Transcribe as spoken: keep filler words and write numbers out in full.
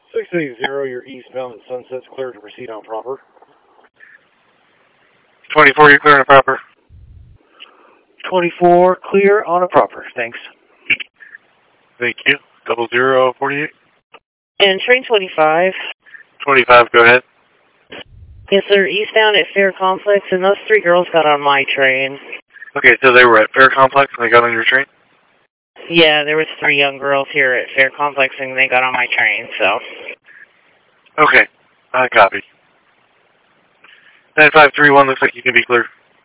six eight zero, you're eastbound and Sunset's clear to proceed on proper. twenty-four, you're clear on a proper. twenty-four, clear on a proper. Thanks. Thank you. Double zero, forty-eight. And train twenty-five. twenty-five, go ahead. Yes, sir. Eastbound at Fair Complex, and those three girls got on my train. Okay, so they were at Fair Complex and they got on your train? Yeah, there was three young girls here at Fair Complex, and they got on my train, so. Okay, I copy. nine five three one looks like you can be clear.